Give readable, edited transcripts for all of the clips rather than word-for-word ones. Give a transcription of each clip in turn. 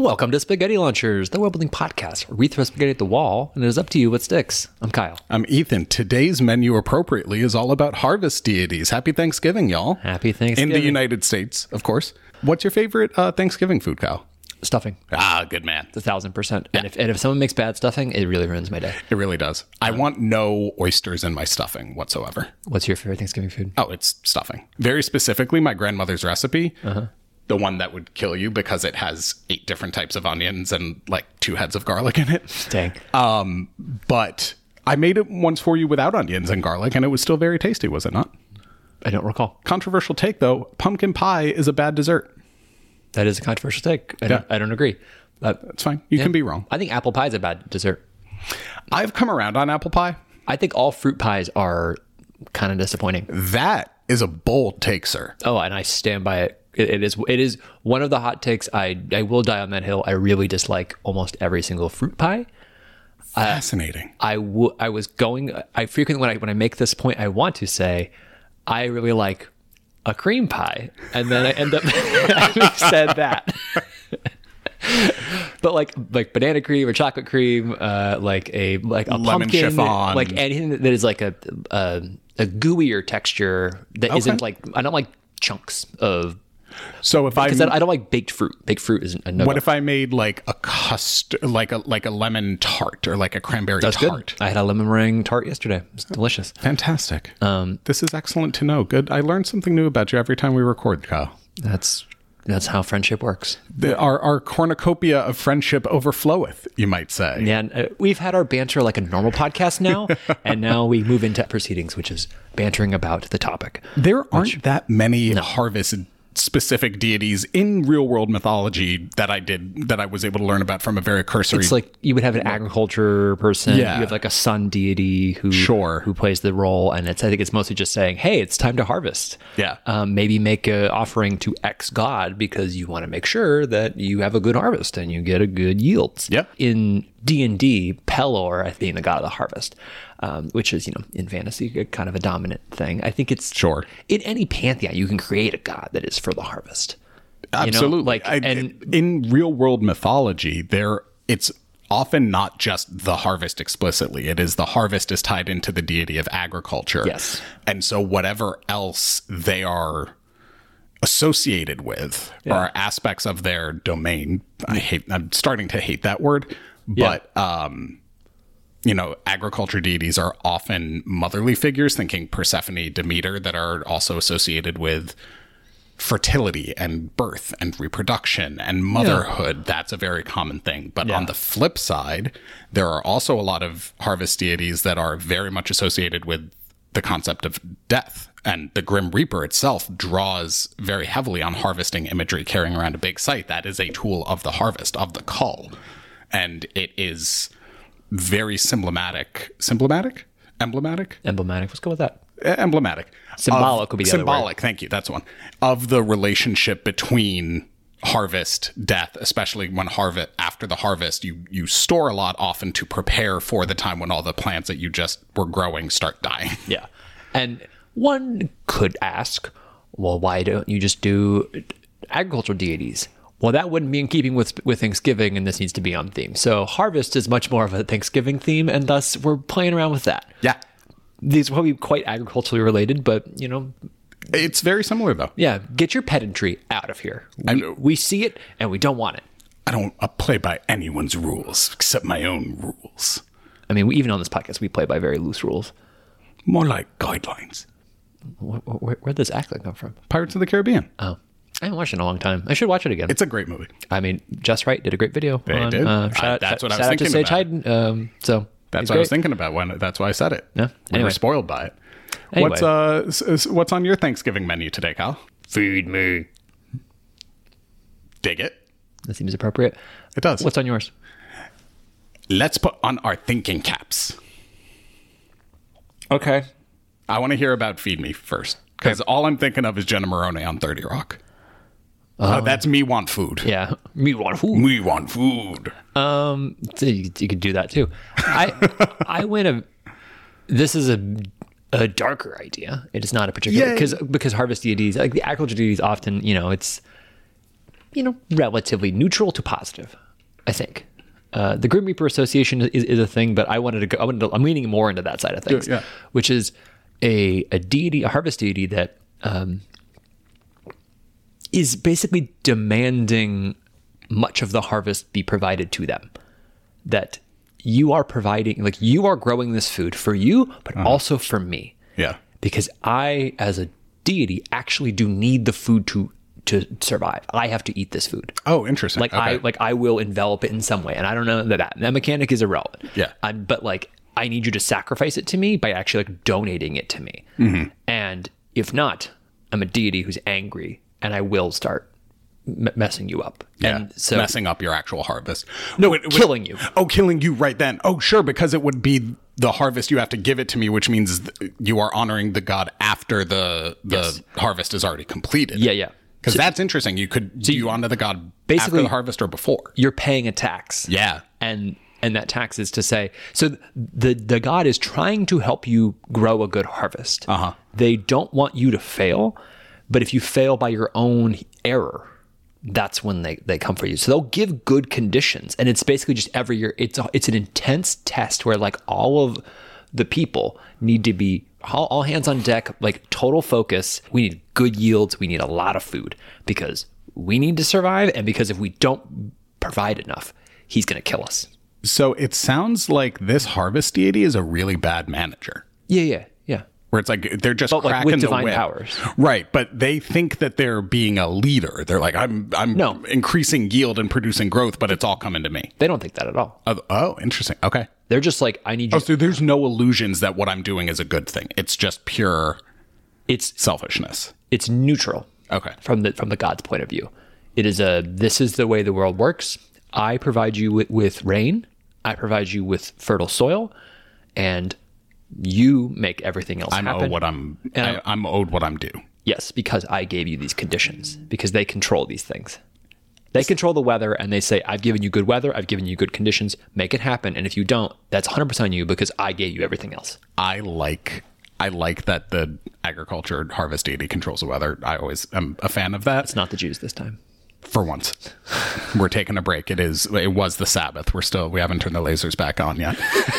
Welcome to Spaghetti Launchers, the world-building podcast where we throw spaghetti at the wall, and it is up to you what sticks. I'm Kyle. I'm Ethan. Today's menu appropriately is all about harvest deities. Happy Thanksgiving, y'all. Happy Thanksgiving. In the United States, of course. What's your favorite Thanksgiving food, Kyle? Stuffing. Ah, good man. 1,000%. And if someone makes bad stuffing, it really ruins my day. It really does. I want no oysters in my stuffing whatsoever. What's your favorite Thanksgiving food? Oh, it's stuffing. Very specifically, my grandmother's recipe. The one that would kill you because it has 8 different types of onions and like 2 heads of garlic in it. Dang. But I made it once for you without onions and garlic, and it was still very tasty, was it not? I don't recall. Controversial take, though. Pumpkin pie is a bad dessert. That is a controversial take. I don't agree. That's fine. You can be wrong. I think apple pie is a bad dessert. I've come around on apple pie. I think all fruit pies are kind of disappointing. That is a bold take, sir. Oh, and I stand by it. It is one of the hot takes. I will die on that hill. I really dislike almost every single fruit pie. Fascinating. I frequently when I make this point, I want to say I really like a cream pie, and then I end up having said that. But like banana cream or chocolate cream, like a Lemon pumpkin, chiffon. like anything that is like a gooier texture that isn't like, I don't like chunks of. So if I don't like baked fruit. Baked fruit is a no. what if I made like a custard, like a lemon tart or like a cranberry That's tart? good. I had a lemon meringue tart yesterday. It's delicious. Fantastic. This is excellent to know. Good. I learn something new about you every time we record, Kyle. That's how friendship works. Our cornucopia of friendship overfloweth, you might say. Yeah, and, we've had our banter like a normal podcast now, and now we move into proceedings, which is bantering about the topic. There aren't that many harvest specific deities in real world mythology that I was able to learn about from a very cursory. It's like you would have an agriculture person. Yeah. You have like a sun deity who plays the role, and I think it's mostly just saying, "Hey, it's time to harvest." Yeah. Maybe make an offering to X god because you want to make sure that you have a good harvest and you get a good yield. Yep. In D&D, Pelor, I think, the god of the harvest, which is, in fantasy, kind of a dominant thing. I think it's in any pantheon, you can create a god that is for the harvest. Absolutely. In real world mythology, it's often not just the harvest explicitly. It is the harvest is tied into the deity of agriculture. Yes. And so whatever else they are associated with are aspects of their domain. I'm starting to hate that word, but agriculture deities are often motherly figures, thinking Persephone, Demeter, that are also associated with fertility and birth and reproduction and motherhood. That's a very common thing. But on the flip side, there are also a lot of harvest deities that are very much associated with the concept of death. And the Grim Reaper itself draws very heavily on harvesting imagery, carrying around a big scythe. That is a tool of the harvest, of the cull. And it is very emblematic. Let's go with that. Emblematic. Symbolic would be the other word. Symbolic, thank you. That's one. Of the relationship between harvest, death, especially when after the harvest, you store a lot often to prepare for the time when all the plants that you just were growing start dying. Yeah. And one could ask, well, why don't you just do agricultural deities? Well, that wouldn't be in keeping with Thanksgiving, and this needs to be on theme. So harvest is much more of a Thanksgiving theme, and thus we're playing around with that. Yeah. These are probably quite agriculturally related, but, It's very similar, though. Yeah, get your pedantry out of here. We see it, and we don't want it. I don't play by anyone's rules, except my own rules. I mean, even on this podcast, we play by very loose rules. More like guidelines. Where'd this accent come from? Pirates of the Caribbean. Oh, I haven't watched it in a long time. I should watch it again. It's a great movie. I mean, Just Right did a great video. They did. That's what I was thinking Sage about. Hayden. That's what I was thinking about that's why I said it. Yeah. We were spoiled by it. Anyway. What's on your Thanksgiving menu today, Kyle? Feed me. Dig it. That seems appropriate. It does. What's on yours? Let's put on our thinking caps. Okay. I want to hear about Feed Me first, because all I'm thinking of is Jenna Maroney on 30 Rock. That's Me Want Food. Yeah. Me want food. Me Want Food. So you could do that too. I went this is a darker idea. It is not a particular because harvest deities, like the agriculture deities, often it's relatively neutral to positive, I think. The Grim Reaper Association is a thing, but I'm leaning more into that side of things, which is a deity, a harvest deity that is basically demanding much of the harvest be provided to them. That you are providing, like you are growing this food for you, but also for me. Yeah. Because I, as a deity, actually do need the food to survive. I have to eat this food. Oh, interesting. I will envelop it in some way. And I don't know that mechanic is irrelevant. Yeah. But like, I need you to sacrifice it to me by actually like donating it to me. Mm-hmm. And if not, I'm a deity who's angry and I will start messing you up. Yeah. And so messing up your actual harvest. No, killing you. Oh, killing you right then. Oh, sure. Because it would be the harvest. You have to give it to me, which means you are honoring the god after the harvest is already completed. Yeah. Yeah. Because that's interesting. You could do you honor the god basically after the harvest or before? You're paying a tax. Yeah. And that tax is to say, so the god is trying to help you grow a good harvest. They don't want you to fail, but if you fail by your own error, that's when they come for you. So they'll give good conditions. And it's basically just every year, it's an intense test where like all of the people need to be all hands on deck, like total focus. We need good yields. We need a lot of food because we need to survive. And because if we don't provide enough, he's going to kill us. So it sounds like this harvest deity is a really bad manager. Yeah. Where it's like they're just cracking like with the divine whip. Powers. Right, but they think that they're being a leader. They're like, I'm increasing yield and producing growth, but it's all coming to me. They don't think that at all. Oh, interesting. Okay. They're just like, I need you. Oh, so there's no illusions that what I'm doing is a good thing. It's just pure selfishness. It's neutral. Okay. From the god's point of view. It is this is the way the world works. I provide you with rain. I provide you with fertile soil, and you make everything else happen. I'm owed what I'm due. Yes, because I gave you these conditions, because they control these things. They control the weather, and they say, I've given you good weather, I've given you good conditions, make it happen. And if you don't, that's 100% on you because I gave you everything else. I like that the agriculture harvest deity controls the weather. I always am a fan of that. It's not the Jews this time. For once. We're taking a break. It was the Sabbath. We haven't turned the lasers back on yet.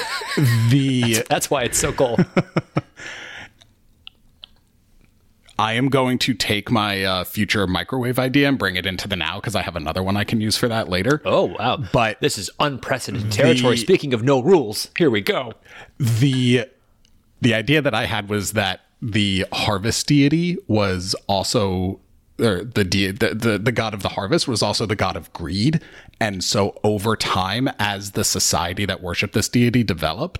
That's why it's so cold. I am going to take my future microwave idea and bring it into the now because I have another one I can use for that later. Oh, wow. But this is unprecedented territory. Speaking of no rules, here we go. The idea that I had was that the harvest deity was also... or the god of the harvest was also the god of greed. And so over time, as the society that worshiped this deity developed,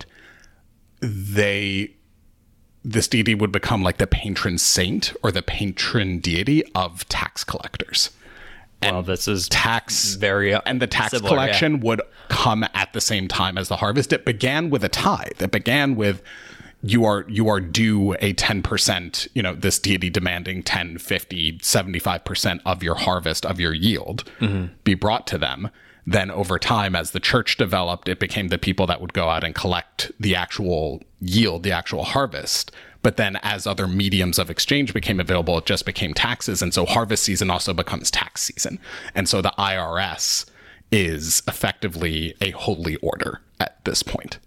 this deity would become like the patron saint or the patron deity of tax collectors. Well, this is and the tax collection would come at the same time as the harvest. It began with a tithe. It began with you are due a 10%, this deity demanding 10, 50, 75% of your harvest, of your yield be brought to them. Then over time, as the church developed, it became the people that would go out and collect the actual yield, the actual harvest. But then as other mediums of exchange became available, it just became taxes. And so harvest season also becomes tax season. And so the IRS is effectively a holy order at this point.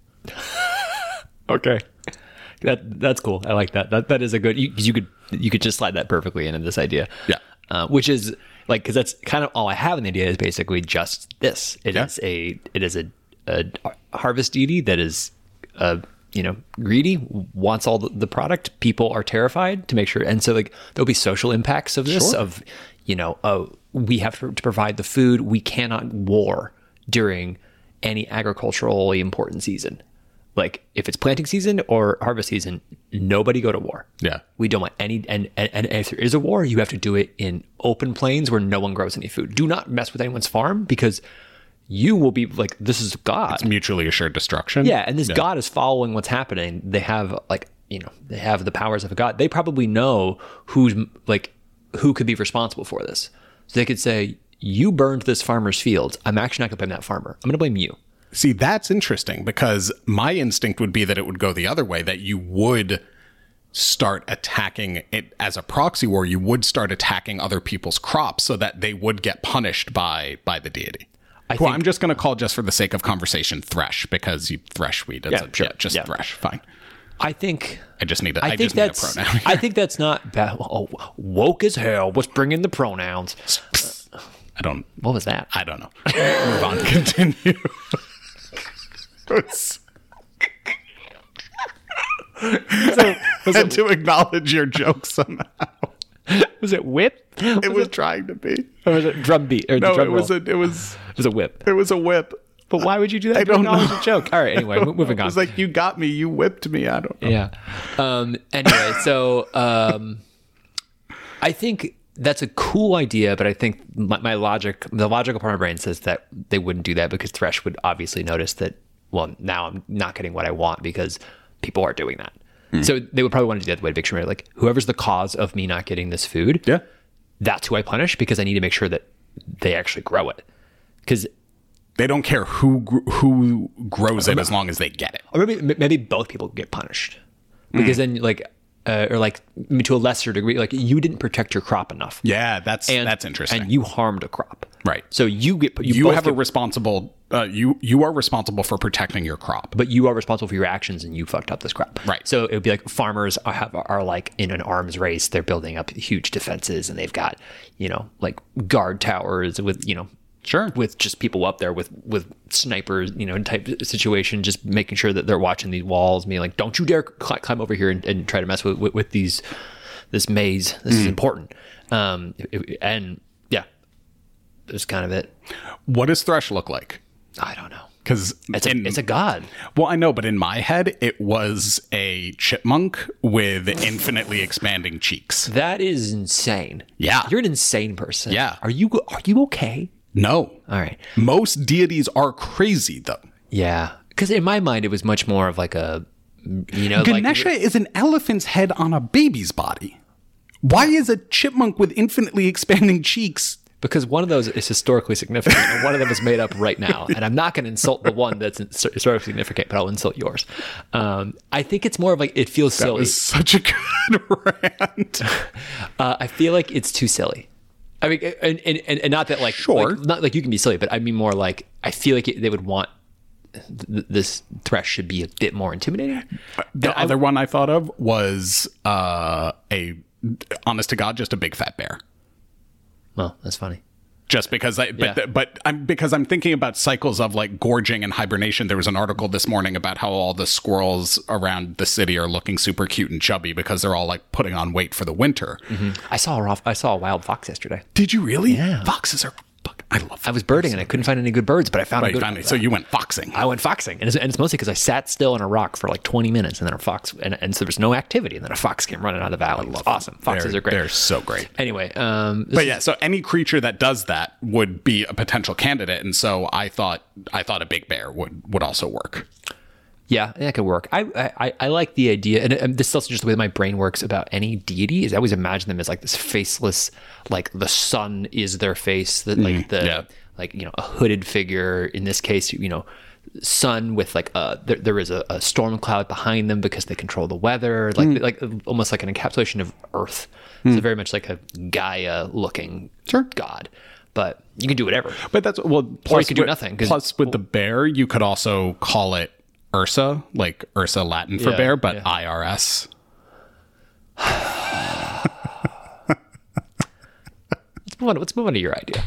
Okay. That's cool. I like that. That is a good. You could just slide that perfectly into this idea. Yeah. Which is like, because that's kind of all I have in the idea is basically just this. It is a harvest deity that is greedy, wants all the product. People are terrified to make sure, and so like there'll be social impacts of this. Sure. Of we have to provide the food. We cannot war during any agriculturally important season. Like if it's planting season or harvest season, nobody go to war. Yeah. We don't want any, and if there is a war, you have to do it in open plains where no one grows any food. Do not mess with anyone's farm because you will be like, this is God. It's mutually assured destruction. Yeah. And this God is following what's happening. They have they have the powers of a God. They probably know who could be responsible for this. So they could say, you burned this farmer's fields. I'm actually not gonna blame that farmer. I'm gonna blame you. See, that's interesting because my instinct would be that it would go the other way, that you would start attacking it as a proxy war. You would start attacking other people's crops so that they would get punished by the deity. I'm just going to call, just for the sake of conversation, thresh, because you thresh wheat. Thresh. Fine. I think I just need a pronoun. I think that's not bad. Oh, woke as hell. Let's bring in the pronouns. What was that? I don't know. Move on. Continue. And to acknowledge your joke somehow. Was it whip? It was trying to be. Or was it drum beat? Or no, drum it was a whip. It was a whip. But why would you do that? I don't know. A joke. All right. Anyway, moving on. It was like, you got me. You whipped me. I don't know. Yeah. Anyway, so I think that's a cool idea, but I think the logical part of my brain says that they wouldn't do that because Thresh would obviously notice that, well, now I'm not getting what I want because people are doing that. So they would probably want to do that the way to make sure, like, whoever's the cause of me not getting this food, that's who I punish because I need to make sure that they actually grow it. Because they don't care who grows it as long as they get it. Or maybe both people get punished because then, like, or like to a lesser degree, like you didn't protect your crop enough. Yeah, that's interesting. And you harmed a crop, right? So you are responsible for protecting your crop, but you are responsible for your actions, and you fucked up this crop, right? So it would be like farmers are like in an arms race. They're building up huge defenses, and they've got like guard towers with Sure. with just people up there with snipers, type situation, just making sure that they're watching these walls, being like, don't you dare climb over here and try to mess with this maze. This is important. And yeah, that's kind of it. What does Thresh look like? I don't know. Because it's a god. Well, I know, but in my head, it was a chipmunk with infinitely expanding cheeks. That is insane. Yeah. You're an insane person. Yeah. Are you okay? No. All right. Most deities are crazy, though. Yeah. Because in my mind, it was much more of like a, Ganesha is an elephant's head on a baby's body. Why is a chipmunk with infinitely expanding cheeks? Because one of those is historically significant, and one of them is made up right now. And I'm not going to insult the one that's historically significant, but I'll insult yours. I think it's more of like, it feels silly. That was such a good rant. I feel like it's too silly. I mean, and not that like, sure, not like you can be silly, but I mean more like, I feel like they would want this Thresh should be a bit more intimidating. The other one I thought of was honest to God, just a big fat bear. Well, that's funny. Just because I'm thinking about cycles of like gorging and hibernation. There was an article this morning about how all the squirrels around the city are looking super cute and chubby because they're all like putting on weight for the winter. Mm-hmm. I saw a wild fox yesterday. Did you really? Yeah. Foxes are. I love foxes. I was birding and I couldn't find any good birds, but I found a good one. So you went foxing. I went foxing. And it's mostly because I sat still on a rock for like 20 minutes and then a fox, and so there was no activity, and then a fox came running out of the valley. It was awesome. Foxes are great. They're so great. Anyway. So any creature that does that would be a potential candidate. And so I thought a big bear would also work. Yeah, that could work. I like the idea, and this is also just the way my brain works about any deity. Is I always imagine them as like this faceless, like the sun is their face, that like a hooded figure. In this case, sun with like there is a storm cloud behind them because they control the weather, like almost like an encapsulation of Earth. So very much like a Gaia looking god. But you can do whatever. But that's or you can do nothing. Plus, with the bear, you could also call it Ursa, like Ursa Latin for bear, but IRS. Let's move on to your idea.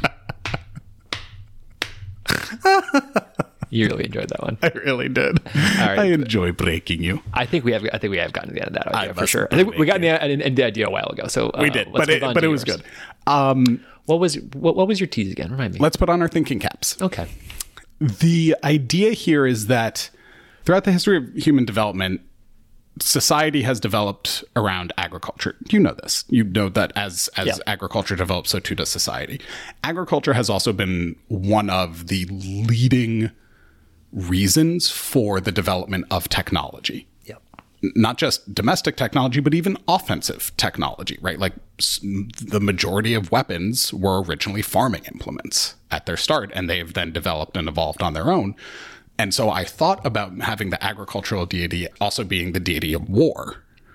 You really enjoyed that one. I really did. All right. I enjoy breaking you. I think we have gotten to the end of that idea for sure. I think we got the idea a while ago. So we did, but it was good. What was your tease again? Remind me. Let's put on our thinking caps. Okay. The idea here is that throughout the history of human development, society has developed around agriculture. You know this. You know that as agriculture develops, so too does society. Agriculture has also been one of the leading reasons for the development of technology. Yep. Not just domestic technology, but even offensive technology, right? Like the majority of weapons were originally farming implements at their start, and they've then developed and evolved on their own. And so I thought about having the agricultural deity also being the deity of war,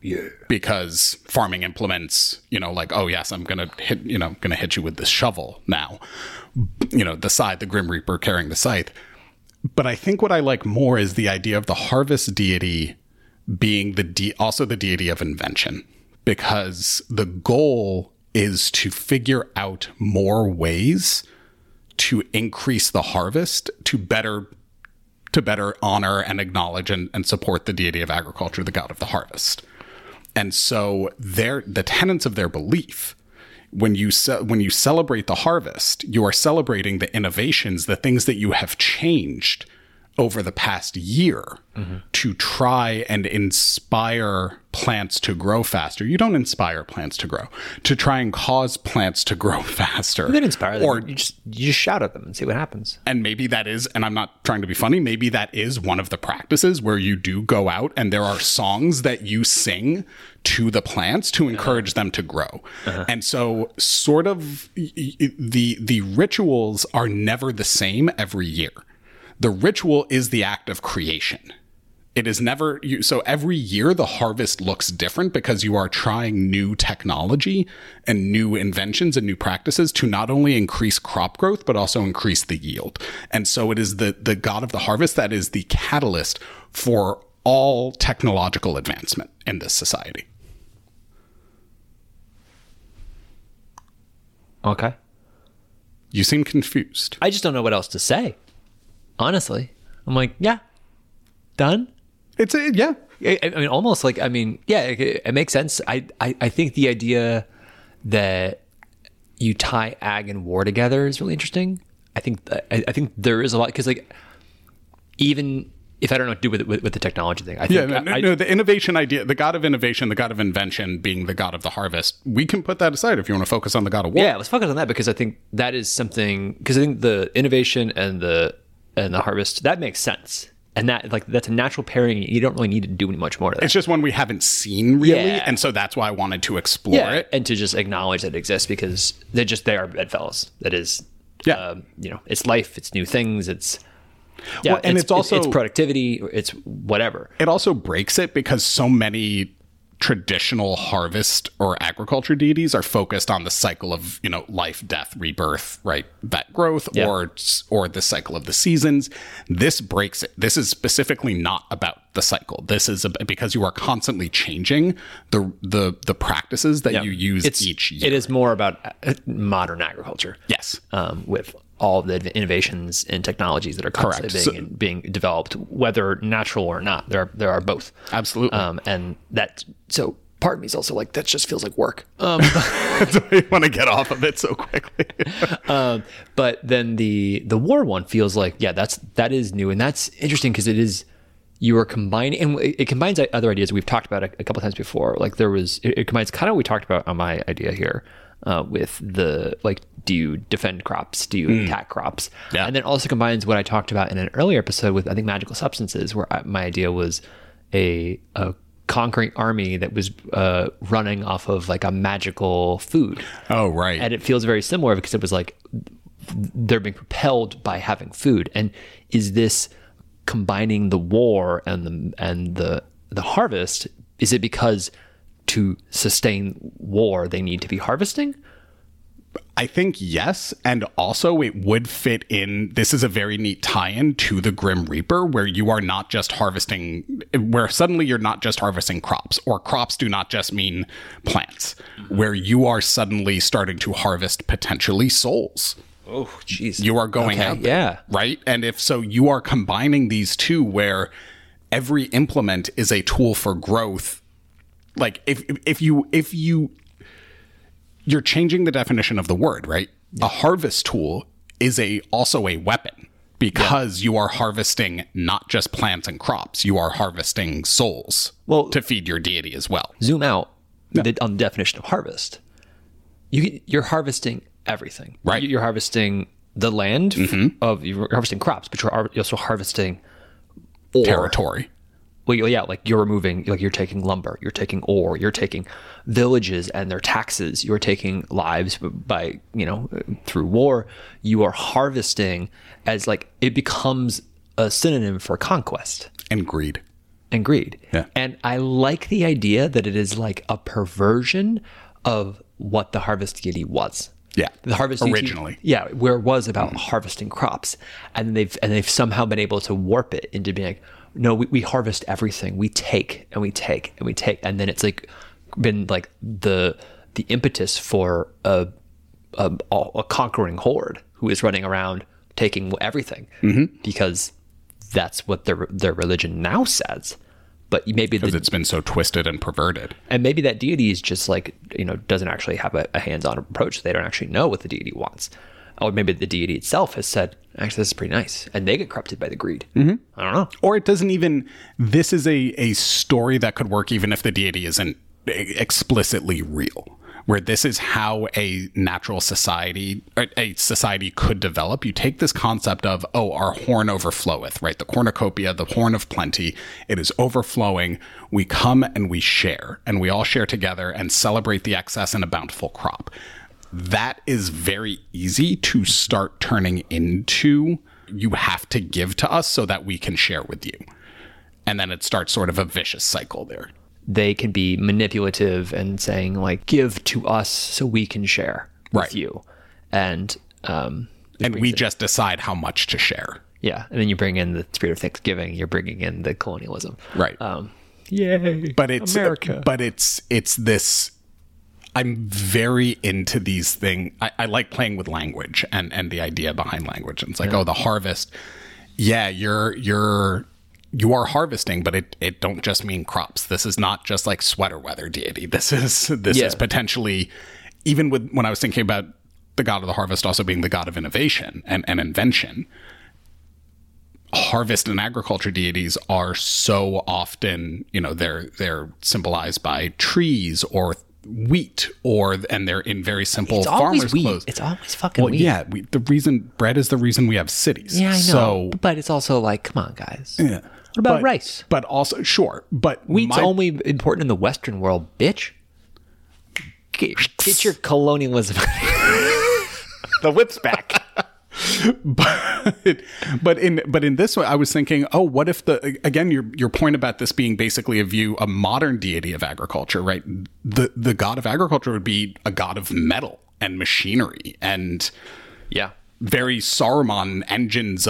Yeah. Because farming implements, like, oh yes, I'm gonna hit you with this shovel now. The Grim Reaper carrying the scythe. But I think what I like more is the idea of the harvest deity being also the deity of invention, because the goal is to figure out more ways to increase the harvest to better honor and acknowledge and support the deity of agriculture, the god of the harvest. And so the tenets of their belief, when you celebrate the harvest, you are celebrating the innovations, the things that you have changed over the past year to try and inspire plants to grow faster. You don't inspire plants to grow, to try and cause plants to grow faster. You can inspire them. Or you just shout at them and see what happens. And maybe that is, and I'm not trying to be funny, maybe that is one of the practices where you do go out and there are songs that you sing to the plants to encourage them to grow. And so sort of the rituals are never the same every year. The ritual is the act of creation. It is never, so every year the harvest looks different because you are trying new technology and new inventions and new practices to not only increase crop growth, but also increase the yield. And so it is the god of the harvest that is the catalyst for all technological advancement in this society. Okay. You seem confused. I just don't know what else to say. Honestly, I'm like, yeah, done. Yeah. I mean, almost like, yeah, it makes sense. I think the idea that you tie ag and war together is really interesting. I think there is a lot, because like, even if I don't know what to do with the technology thing, I think the innovation idea, the god of innovation, the god of invention being the god of the harvest, we can put that aside if you want to focus on the god of war. Yeah, let's focus on that, because I think that is something, because I think the innovation and the harvest, that makes sense. And that's a natural pairing. You don't really need to do much more to that. It's just one we haven't seen really. Yeah. And so that's why I wanted to explore it. And to just acknowledge that it exists, because they are bedfellows. That is, it's life, it's new things, it's, and it's also, it's productivity, it's whatever. It also breaks it because so many traditional harvest or agriculture deities are focused on the cycle of, life, death, rebirth, right? That growth, or the cycle of the seasons. This breaks it. This is specifically not about the cycle. This is because you are constantly changing the practices that you use each year. It is more about modern agriculture. Yes. With all the innovations and technologies that are constantly being developed, whether natural or not. There are both. Absolutely. And that, so part of me is also like, that just feels like work. So I want to get off of it so quickly. But then the war one feels like, that is new. And that's interesting, because you are combining, and it combines other ideas we've talked about a couple of times before. Like it combines kind of what we talked about on my idea here, with the, like, do you defend crops? Do you attack crops? Yeah. And then also combines what I talked about in an earlier episode with, I think, magical substances, where my idea was a conquering army that was running off of like a magical food. Oh, right. And it feels very similar, because it was like they're being propelled by having food. And is this combining the war and the harvest? Is it because to sustain war they need to be harvesting? I think yes, and also it would fit in. This is a very neat tie-in to the Grim Reaper, where you are not just harvesting, where suddenly you're not just harvesting crops, or crops do not just mean plants, where you are suddenly starting to harvest potentially souls. Oh, jeez. You are going out there, right? And if so, you are combining these two, where every implement is a tool for growth. Like if you're changing the definition of the word, right? Yeah. A harvest tool is also a weapon, because you are harvesting not just plants and crops, you are harvesting souls to feed your deity as well. Zoom out on the definition of harvest. You're harvesting everything, right? You're harvesting the land you're harvesting crops, but you're also harvesting ore. Territory. Well, yeah, like you're removing, like you're taking lumber, you're taking ore, you're taking villages and their taxes, you're taking lives by, through war. You are harvesting, as like it becomes a synonym for conquest and greed. and greed. Yeah. And I like the idea that it is like a perversion of what the harvest deity was. Yeah. The harvest deity, originally. yeah, where it was about harvesting crops, and they've somehow been able to warp it into being like, no, we harvest everything. We take and we take and we take, and then it's like been like the impetus for a conquering horde who is running around taking everything, because that's what their religion now says. But maybe because it's been so twisted and perverted. And maybe that deity is just like, doesn't actually have a hands-on approach. They don't actually know what the deity wants. Or maybe the deity itself has said, actually, this is pretty nice. And they get corrupted by the greed. I don't know. Or it doesn't even, this is a story that could work even if the deity isn't explicitly real. Where this is how a natural society, or a society could develop. You take this concept of, our horn overfloweth, right? The cornucopia, the horn of plenty, it is overflowing. We come and we share, and we all share together and celebrate the excess in a bountiful crop. That is very easy to start turning into, you have to give to us so that we can share with you. And then it starts sort of a vicious cycle there. They can be manipulative and saying like, give to us so we can share with you. And we just decide how much to share. Yeah. And then you bring in the spirit of Thanksgiving, you're bringing in the colonialism. Right. Yay. But it's America. But it's this, I'm very into these things. I like playing with language and the idea behind language. And it's like, the harvest. Yeah, you are harvesting, but it don't just mean crops. This is not just like sweater weather deity. This is potentially, even when I was thinking about the god of the harvest also being the god of innovation and invention, harvest and agriculture deities are so often, they're symbolized by trees or wheat, and they're in very simple farmers' clothes. It's always fucking wheat. Yeah, bread is the reason we have cities. Yeah, I know. So, but it's also like, come on, guys. Yeah. What about rice? But also, sure. But wheat's only important in the Western world, bitch. Get your colonialism. The whip's back. But in this way, I was thinking, what if your point about this being basically a modern deity of agriculture, right? The god of agriculture would be a god of metal and machinery and very Saruman engines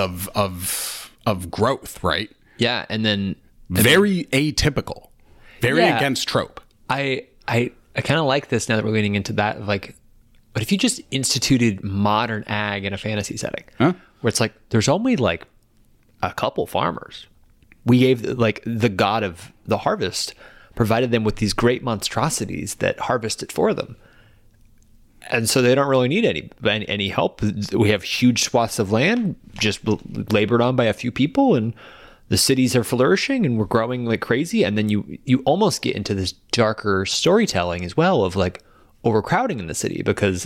of growth, right? Yeah, and then very atypical, very against trope. I kind of like this now that we're leaning into that. Like, but if you just instituted modern ag in a fantasy setting, where it's like there's only like a couple farmers, we gave like the god of the harvest provided them with these great monstrosities that harvest it for them. And so they don't really need any help. We have huge swaths of land just labored on by a few people, and the cities are flourishing and we're growing like crazy. And then you almost get into this darker storytelling as well of like overcrowding in the city because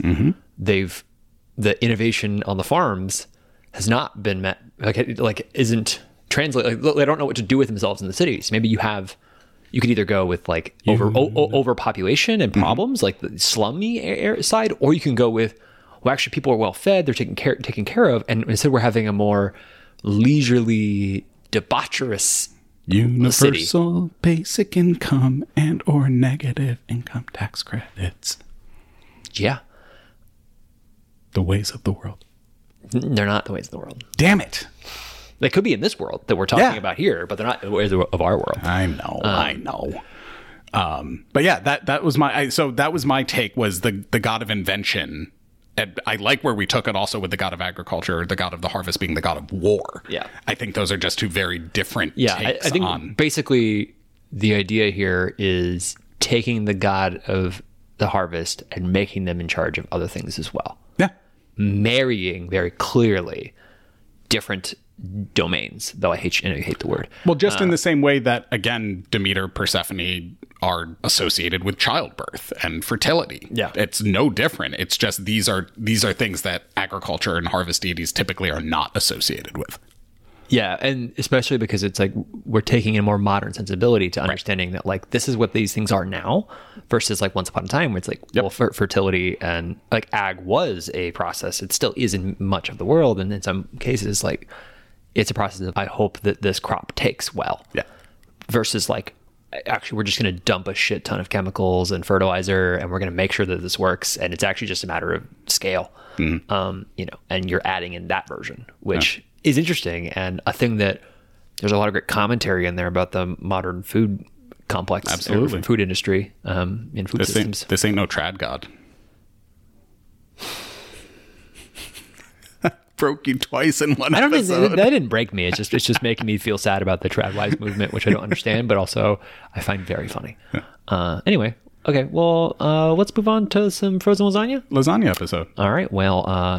the innovation on the farms has not been met, like isn't translated. Like, they don't know what to do with themselves in the cities. Maybe you could either go with like overpopulation and problems, like the slummy side, or you can go with, well, actually people are well fed, they're taken care of, and instead we're having a more leisurely, debaucherous universal basic income and or negative income tax credits. Yeah, the ways of the world. They're not the ways of the world. Damn it. They could be in this world that we're talking about here, but they're not the ways of our world. I know. But yeah, that was my take was the god of invention. And I like where we took it also with the god of agriculture, the god of the harvest being the god of war. Yeah. I think those are just two very different takes I think basically the idea here is taking the god of the harvest and making them in charge of other things as well. Yeah. Marrying very clearly different domains, though I hate the word. Well, just in the same way that, again, Demeter, Persephone are associated with childbirth and fertility. Yeah. It's no different. It's just these are things that agriculture and harvest deities typically are not associated with. Yeah, and especially because it's like we're taking a more modern sensibility to understanding that like this is what these things are now versus like once upon a time where it's like, well, fertility and like ag was a process. It still is in much of the world, and in some cases like it's a process of I hope that this crop takes well. Yeah. versus like, actually, we're just going to dump a shit ton of chemicals and fertilizer, and we're going to make sure that this works. And it's actually just a matter of scale, you know, and you're adding in that version, which is interesting. And a thing that there's a lot of great commentary in there about the modern food complex, absolutely, food industry, in food systems. This ain't no trad god. Broke you twice in one episode. I don't think that didn't break me. It's just making me feel sad about the Tradwise movement, which I don't understand, but also I find very funny. Anyway, okay, well, let's move on to some frozen lasagna. Lasagna episode. All right. Well,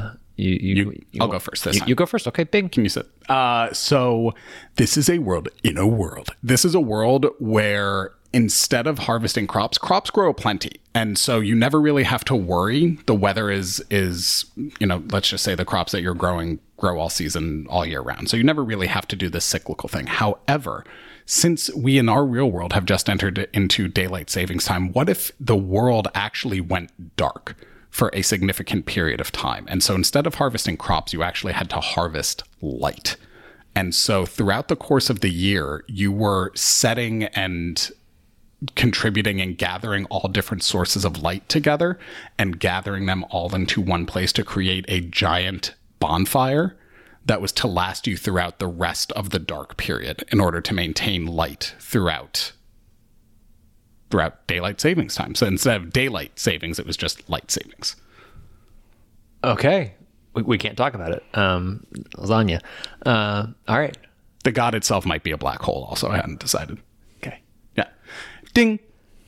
I'll go first this time. You go first. Okay, Bing. Can you sit? So this is a world in a world. This is a world where instead of harvesting crops grow aplenty. And so you never really have to worry. The weather is, you know, let's just say the crops that you're growing grow all season, all year round. So you never really have to do this cyclical thing. However, since we in our real world have just entered into daylight savings time, what if the world actually went dark for a significant period of time? And so instead of harvesting crops, you actually had to harvest light. And so throughout the course of the year, you were setting and contributing and gathering all different sources of light together and gathering them all into one place to create a giant bonfire that was to last you throughout the rest of the dark period in order to maintain light throughout daylight savings time. So instead of daylight savings, it was just light savings. Okay. We can't talk about it. Lasagna. All right. The god itself might be a black hole also. I hadn't decided. Okay. Yeah. Ding.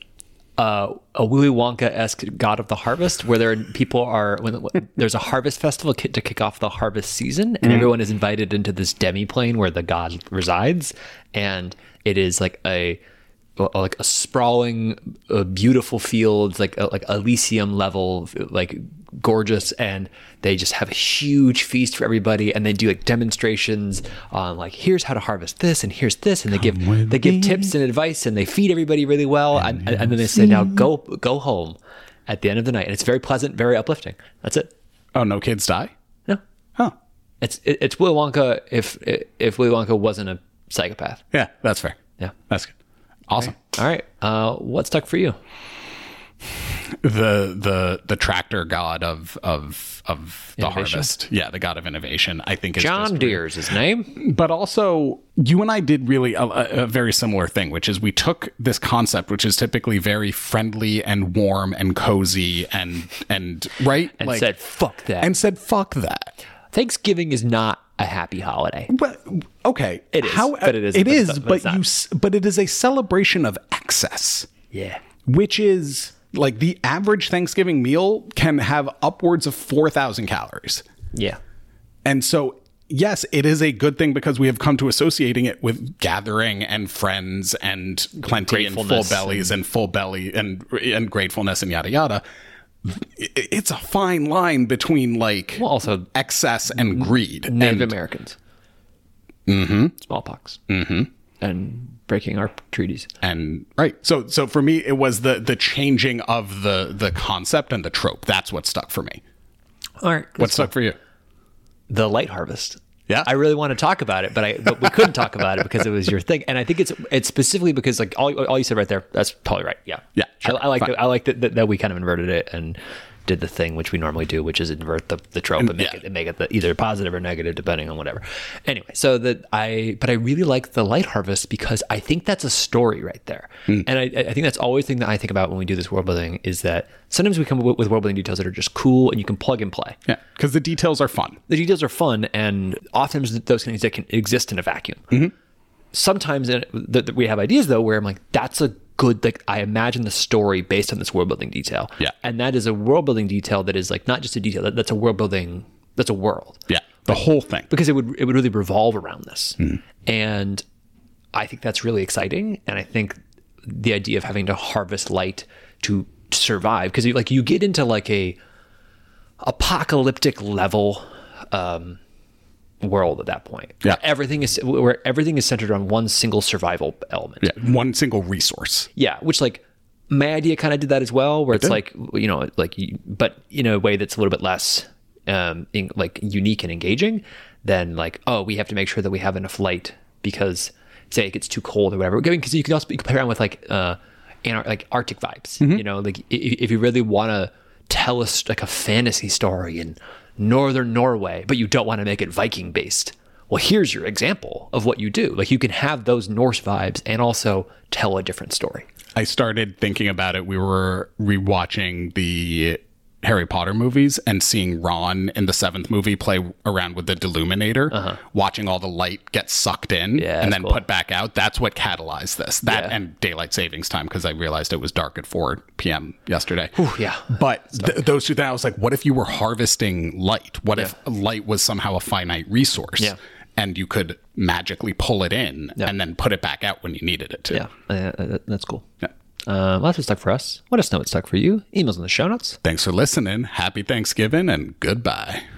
A Willy Wonka-esque God of the Harvest, where there's a harvest festival to kick off the harvest season, and everyone is invited into this demi-plane where the god resides, and it is like a sprawling, beautiful fields, like Elysium level, like gorgeous, and they just have a huge feast for everybody, and they do like demonstrations on like, here's how to harvest this, and here's this, and they give tips and advice, and they feed everybody really well, and then they say, now go home at the end of the night, and it's very pleasant, very uplifting. That's it. Oh, no kids die? No. Huh. It's Willy Wonka if Willy Wonka wasn't a psychopath. Yeah, that's fair. Yeah, that's good. Awesome. All right. What stuck for you? The tractor god of the Innovation? harvest. Yeah, the god of innovation. I think it's John Deere's his name. But also, you and I did really a very similar thing, which is we took this concept, which is typically very friendly and warm and cozy and right, And said, fuck that. and said, fuck that. Thanksgiving is not a happy holiday. But okay, It is, but it isn't, It is, but but it's not. but it is a celebration of excess. Yeah. Which is like the average Thanksgiving meal can have upwards of 4,000 calories. Yeah. And so, yes, it is a good thing because we have come to associating it with gathering and friends and plenty and full bellies and full belly and gratefulness and yada yada. It's a fine line between like also excess and greed. Native and Americans. Mm-hmm. Smallpox. Mm-hmm. And breaking our treaties. And right. So for me, it was the changing of the concept and the trope. That's what stuck for me. All right. What stuck for you? The light harvest. Yeah. I really want to talk about it, but we couldn't talk about it because it was your thing. And I think it's specifically because like all you said right there, that's probably right. Yeah. Yeah. Sure. I like that we kind of inverted it and did the thing which we normally do, which is invert the trope and make it either positive or negative depending on whatever. Anyway, so but I really like the light harvest because I think that's a story right there. And I think that's always the thing that I think about when we do this world building is that sometimes we come up with world building details that are just cool and you can plug and play. Yeah, because the details are fun. The details are fun, and oftentimes those things that can exist in a vacuum. Mm-hmm. Sometimes we have ideas though where I'm like, that's a good, like I imagine the story based on this world building detail. Yeah. And that is a world building detail that is like not just a detail, that's a world building, that's a world. Yeah. The whole thing. Because it would really revolve around this. And I think that's really exciting. And I think the idea of having to harvest light to survive, because you get into like a apocalyptic level world at that point. Yeah. Everything is centered on one single survival element. Yeah. One single resource. Yeah. Which like my idea kind of did that as well, where it's like, but in a way that's a little bit less like unique and engaging than like, oh, we have to make sure that we have enough light because say it gets too cold or whatever. Because you can play around with like Arctic vibes. You know, like if you really want to tell us like a fantasy story in northern Norway, but you don't want to make it Viking based. Well, here's your example of what you do. Like you can have those Norse vibes and also tell a different story. I started thinking about it. We were rewatching the Harry Potter movies and seeing Ron in the 7th movie play around with the Deluminator, watching all the light get sucked in and then put back out. That's what catalyzed this. That and daylight savings time, because I realized it was dark at 4 p.m. yesterday. Ooh, yeah. But those two things, I was like, what if you were harvesting light? What if light was somehow a finite resource? Yeah. And you could magically pull it in and then put it back out when you needed it to. Yeah, that's cool. Yeah. Well, that's what stuck for us. Let us know what stuck for you. Emails in the show notes. Thanks for listening. Happy Thanksgiving and goodbye.